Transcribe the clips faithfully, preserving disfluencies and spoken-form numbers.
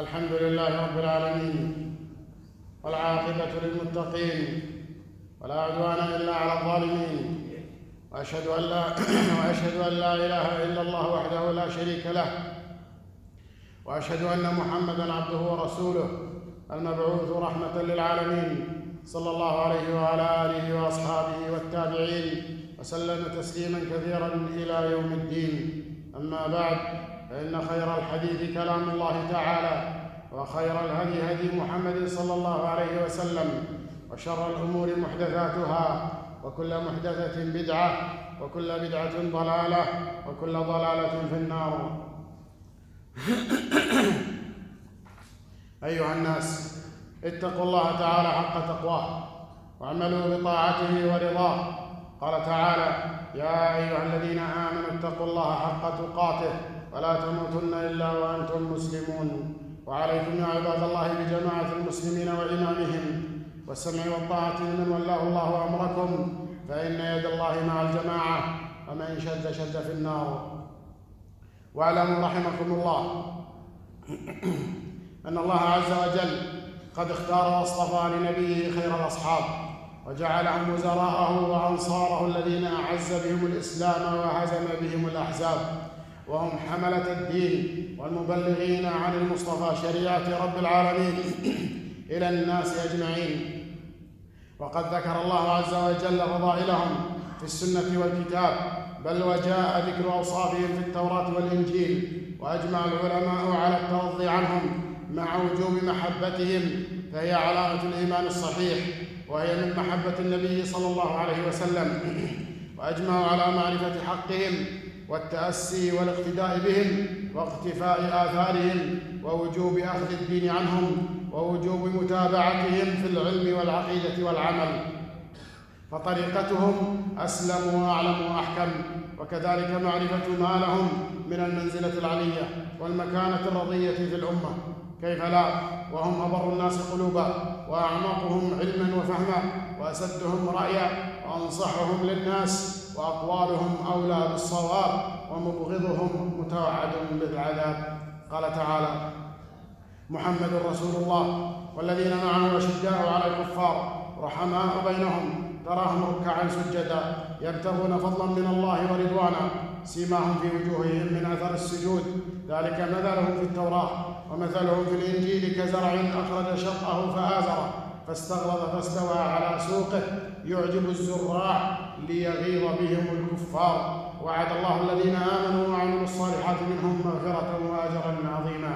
الحمد لله رب العالمين، والعاقبة للمتقين، ولا عدوان إلا على الظالمين، وأشهد أن لا وأشهد أن لا إله إلا الله وحده لا شريك له، وأشهد أن محمدًا عبده ورسوله المبعوث رحمة للعالمين، صلى الله عليه وعلى آله وأصحابه والتابعين وسلم تسليمًا كثيرًا إلى يوم الدين. أما بعد، فإن خير الحديث كلام الله تعالى، وخير الهدي هدي محمد صلى الله عليه وسلم، وشر الأمور محدثاتها، وكل محدثة بدعة، وكل بدعة ضلالة، وكل ضلالة في النار. أيها الناس، اتقوا الله تعالى حق تقواه، واعملوا بطاعته ورضاه. قال تعالى: يا أيها الذين آمنوا اتقوا الله حق تقاته ولا تموتن إلا وأنتم مسلمون. وعليكم يا عباد الله بجماعة المسلمين وإمامهم، والسمع والطاعة لمن ولاه الله أمركم، فإن يد الله مع الجماعة، ومن شد شد في النار. واعلموا رحمكم الله أن الله عز وجل قد اختار واصطفى لنبيه خير الأصحاب، وجعلهم وزراءه وأنصاره الذين أعز بهم الإسلام وهزم بهم الأحزاب، وهم حملة الدين والمبلغين عن المصطفى شريعة رب العالمين إلى الناس أجمعين. وقد ذكر الله عز وجل فضائلهم في السنة والكتاب، بل وجاء ذكر أوصافهم في التوراة والإنجيل، وأجمع العلماء على الترضي عنهم مع وجوب محبتهم، فهي علامة الإيمان الصحيح، وهي من محبة النبي صلى الله عليه وسلم. وأجمعوا على معرفة حقهم والتأسي والاقتداء بهم واقتفاء آثارهم، ووجوب أخذ الدين عنهم، ووجوب متابعتهم في العلم والعقيدة والعمل، فطريقتهم أسلم وأعلم وأحكم. وكذلك معرفة ما لهم من المنزلة العلية والمكانة الرضية في الأمة، كيف لا وهم أبر الناس قلوبا، وأعمقهم علما وفهما، وأسدهم رأيا، وأنصحهم للناس، وأقوالهم أولى بالصواب، ومبغضهم متوعد بالعذاب. قال تعالى: محمد رسول الله والذين معه أشداء على الكفار رحماء بينهم، تراهم ركعا سجدا يبتغون فضلا من الله ورضوانا، سيماهم في وجوههم من أثر السجود، ذلك مثلهم في التوراة ومثلهم في الإنجيل كزرع أخرج شطأه فآزره فاستغلظ فاستوى على سوقه يعجب الزراع ليغيظ بهم الكفار. وعد الله الذين آمنوا وعملوا الصالحات منهم مغفرة وأجرا عظيما.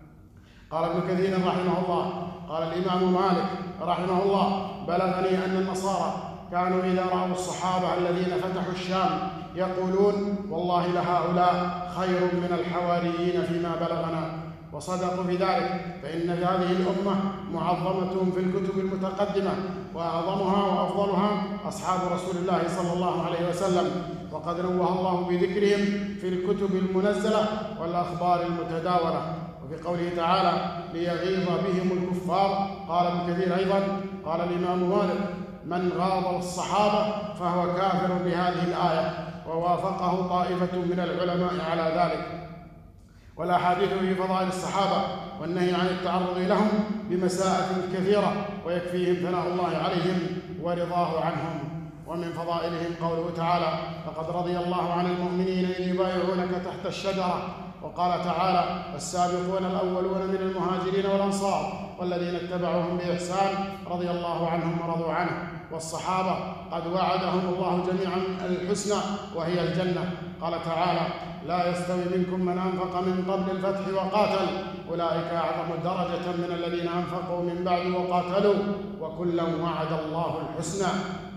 قال ابن كثير رحمه الله: قال الإمام مالك رحمه الله: بلغني أن النصارى كانوا إذا رأوا الصحابة الذين فتحوا الشام يقولون: والله لهؤلاء خير من الحواريين فيما بلغنا. وصدقوا في ذلك، فإن هذه الأمة معظمة في الكتب المتقدمة، وأعظمها وأفضلها أصحاب رسول الله صلى الله عليه وسلم، وقد نوه الله بذكرهم في الكتب المنزلة والأخبار المتداولة. وفي قوله تعالى: ليغيظ بهم الكفار، قال ابن كثير أيضا: قال الإمام مالك: من غاض الصحابة فهو كافر بهذه الآية، ووافقه طائفة من العلماء على ذلك. والأحاديث في فضائل الصحابة والنهي عن التعرض لهم بمساءة كثيرة، ويكفيهم ثناء الله عليهم ورضاه عنهم. ومن فضائلهم قوله تعالى: لقد رضي الله عن المؤمنين إذ يبايعونك تحت الشجرة. وقال تعالى: السابقون الأولون من المهاجرين والأنصار والذين اتبعوهم بإحسان رضي الله عنهم ورضوا عنه. والصحابة قد وعدهم الله جميعا الحسنى وهي الجنة. قال تعالى: لا يستوي منكم من أنفق من قبل الفتح وقاتل، أولئك أعظم درجة من الذين أنفقوا من بعد وقاتلوا، وكلا وعد الله الحسنى.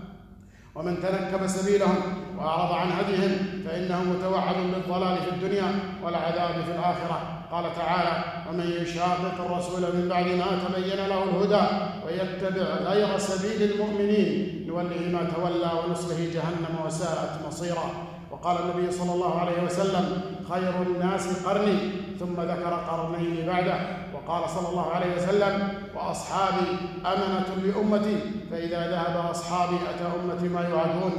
ومن تنكب سبيلهم وأعرض عن هديهم فإنه متوعد بالضلال في الدنيا والعذاب في الآخرة. قال تعالى: ومن يشاقق الرسول من بعد ما تبين له الهدى ويتبع غير سبيل المؤمنين نوله ما تولى ونصله جهنم وساءت مصيرا. وقال النبي صلى الله عليه وسلم: خير الناس قرني، ثم ذكر قرنين بعده. وقال صلى الله عليه وسلم: وأصحابي أمنة لأمتي، فإذا ذهب أصحابي أتى أمتي ما يوعدون.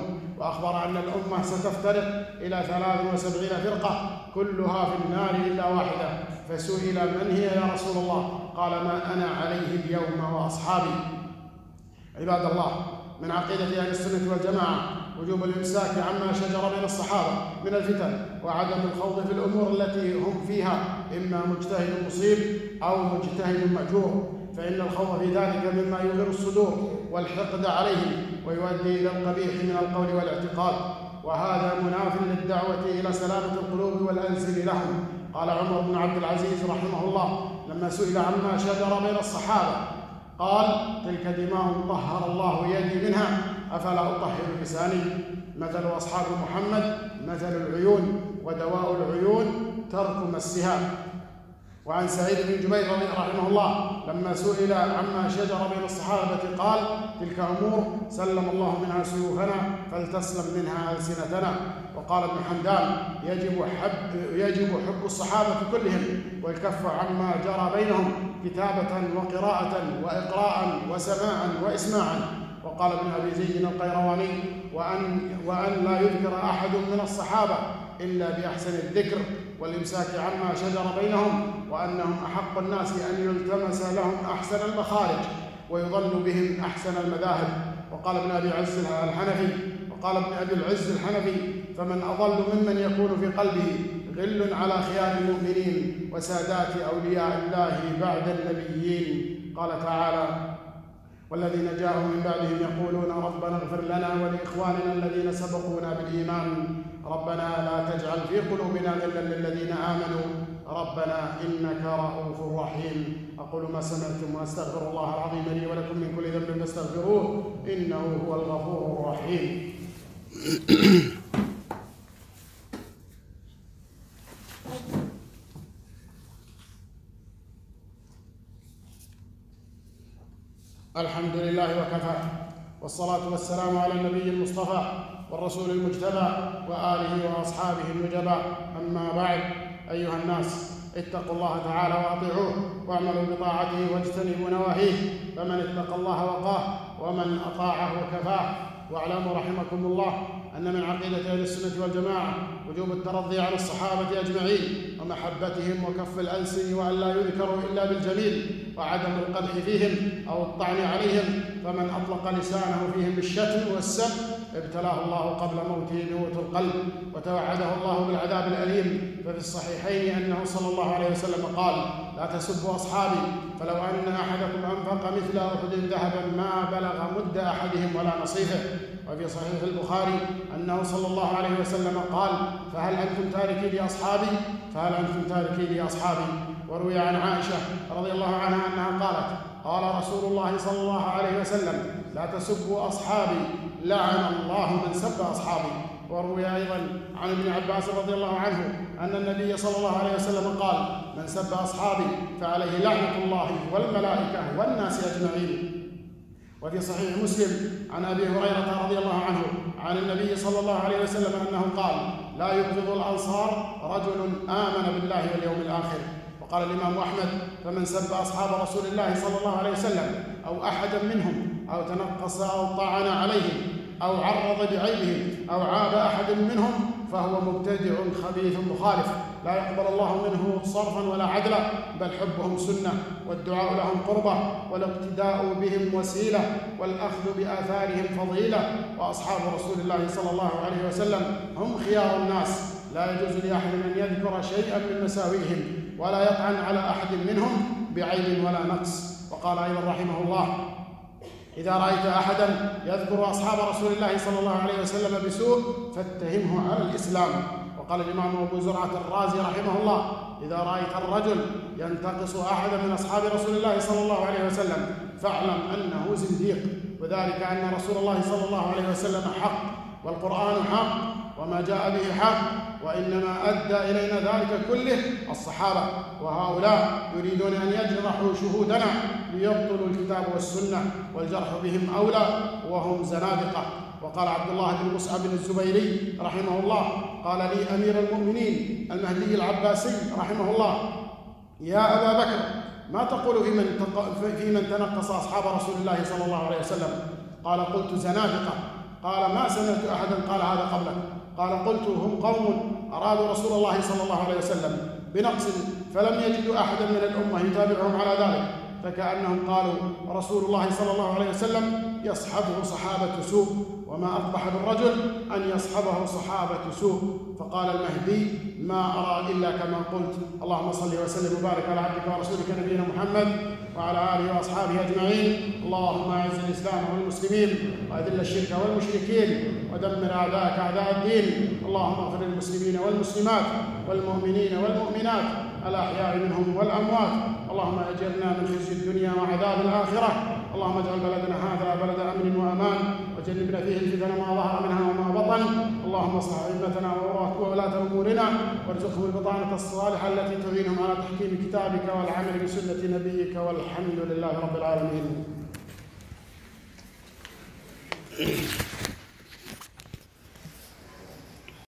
وأخبر أن الأمة ستفترق إلى ثلاث وسبعين فرقة كلها في النار إلا واحدة، فسئل من هي يا رسول الله؟ قال ما أنا عليه اليوم وأصحابي. عباد الله، من عقيدة أهل السنة والجماعة وجوب الإمساك عما شجر بين الصحابة من الفتن وعدم الخوض في الأمور التي هم فيها، إما مجتهد مصيب أو مجتهد مأجور، فإن الخوض في ذلك مما يغير الصدور والحقد عليهم ويؤدي إلى القبيح من القول والاعتقاد، وهذا مناف للدعوة إلى سلامة القلوب والألسن لهم. قال عمر بن عبد العزيز رحمه الله لما سئل عما شجر بين الصحابة قال تلك دماء طهر الله يدي منها أفلا أطهر لساني. مثل أصحاب محمد مثل العيون، ودواء العيون ترك مسها. وعن سعيد بن جبير رحمه الله لما سئل عما شجر بين الصحابة قال تلك أمور سلم الله منها سيوفنا فلتسلم منها ألسنتنا. وقال ابن حمدان يجب حب, يجب حب الصحابة كلهم والكف عما جرى بينهم كتابة وقراءة وإقراء وسماعا وإسماعا. وقال ابن أبي زيد القيرواني وأن, وأن لا يذكر أحد من الصحابة إلا بأحسن الذكر والإمساك عما شجر بينهم، وأنهم أحق الناس أن يلتمس لهم أحسن المخارج ويظن بهم أحسن المذاهب. وقال ابن أبي العز الحنفي وقال ابن أبي العز الحنفي فمن أضل ممن يكون في قلبه غل على خيار المؤمنين وسادات أولياء الله بعد النبيين. قال تعالى والذين جاءوا من بعدهم يقولون ربنا اغفر لنا ولإخواننا الذين سبقونا بالإيمان ربنا لا تجعل في قلوبنا غلا للذين آمنوا ربنا إنك رؤوف رحيم. أقول ما سمعتم وأستغفر الله العظيم لي ولكم من كل ذنب فاستغفروه إنه هو الغفور الرحيم. الحمد لله وكفى، والصلاة والسلام على النبي المصطفى والرسول المجتبى وآله وأصحابه النجبى. أما بعد، أيها الناس اتقوا الله تعالى وأطيعوه واعملوا بطاعته واجتنبوا نواهيه، فمن اتقى الله وقاه ومن أطاعه كفاه. واعلموا رحمكم الله أن من عقيدة أهل السنة والجماعة وجوب الترضي على الصحابة أجمعين ومحبتهم وكف الألسن وأن لا يذكروا إلا بالجميل وعدم القدح فيهم أو الطعن عليهم، فمن أطلق لسانه فيهم بالشتم والسب ابتلاه الله قبل موته بموت القلب وتوعده الله بالعذاب الأليم. ففي الصحيحين أنه صلى الله عليه وسلم قال لا تسبوا أصحابي فلو أن أحدكم أنفق مثل أحد ذهبا ما بلغ مد أحدهم ولا نصيفه. وفي صحيح البخاري أنه صلى الله عليه وسلم قال فهل أنتم تاركي لأصحابي فهل أنتم تاركي لأصحابي. وروي عن عائشة رضي الله عنها أنها قالت قال رسول الله صلى الله عليه وسلم لا تسبوا أصحابي لعن الله من سب أصحابي. وروي أيضا عن ابن عباس رضي الله عنه أن النبي صلى الله عليه وسلم قال من سب أصحابي فعليه لعنة الله والملائكة والناس أجمعين. وفي صحيح مسلم عن أبي هريرة رضي الله عنه عن النبي صلى الله عليه وسلم أنه قال لا يبغض الأنصار رجل آمن بالله واليوم الآخر. وقال الإمام أحمد فمن سب أصحاب رسول الله صلى الله عليه وسلم أو أحدا منهم أو تنقص أو طعن عليهم أو عرض بعيبهم أو عاب أحد منهم فهو مبتدع خبيث مخالف لا يقبل الله منه صرفا ولا عدلا، بل حبهم سنة والدعاء لهم قربة والاقتداء بهم وسيلة والأخذ بآثارهم فضيلة. وأصحاب رسول الله صلى الله عليه وسلم هم خيار الناس، لا يجوز لأحد أن يذكر شيئا من مساويهم ولا يطعن على أحد منهم بعيب ولا نقص. وقال أيضا رحمه الله إذا رأيت أحدا يذكر أصحاب رسول الله صلى الله عليه وسلم بسوء فاتهمه على الإسلام. وقال الإمام أبو زرعة الرازي رحمه الله إذا رأيت الرجل ينتقص أحدا من أصحاب رسول الله صلى الله عليه وسلم فاعلم أنه زنديق، وذلك أن رسول الله صلى الله عليه وسلم حق والقرآن حق وما جاء به حق، وإنما أدى إلينا ذلك كله الصحابة، وهؤلاء يريدون أن يجرحوا شهودنا ليبطلوا الكتاب والسنة والجرح بهم أولى وهم زنادقة. وقال عبد الله بن مصعب الزبيري رحمه الله قال لي أمير المؤمنين المهدي العباسي رحمه الله يا أبا بكر ما تقول في من, في من تنقص أصحاب رسول الله صلى الله عليه وسلم؟ قال قلت زنادقة. قال: ما سمعت أحدا قال هذا قبلك. قال: قلت: هم قوم أرادوا رسول الله صلى الله عليه وسلم بنقص فلم يجدوا أحدا من الأمة يتابعهم على ذلك، فكأنهم قالوا: رسول الله صلى الله عليه وسلم يصحبه صحابة سوء، وما أقبح بالرجل أن يصحبه صحابة سوء. فقال المهدي: ما أرى إلا كما قلت. اللهم صل وسلم وبارك على عبدك ورسولك نبينا محمد وعلى آله وأصحابه أجمعين. اللهم أعز الإسلام والمسلمين وأذل الشرك والمشركين ودمر أعداءك أعداء الدين. اللهم اغفر للمسلمين والمسلمات والمؤمنين والمؤمنات الأحياء منهم والأموات. اللهم أجرنا من خزي الدنيا وعذاب الآخرة. اللهم اجعل بلدنا هذا بلد أمن وأمان، وجنبنا فيه الفتن ما ظهر منها وما بطن. اللهم اصلح أئمتنا وولاة أمورنا، وارزقهم البطانة الصالحة التي تعينهم على تحكيم كتابك والعمل بسنة نبيك، والحمد لله رب العالمين.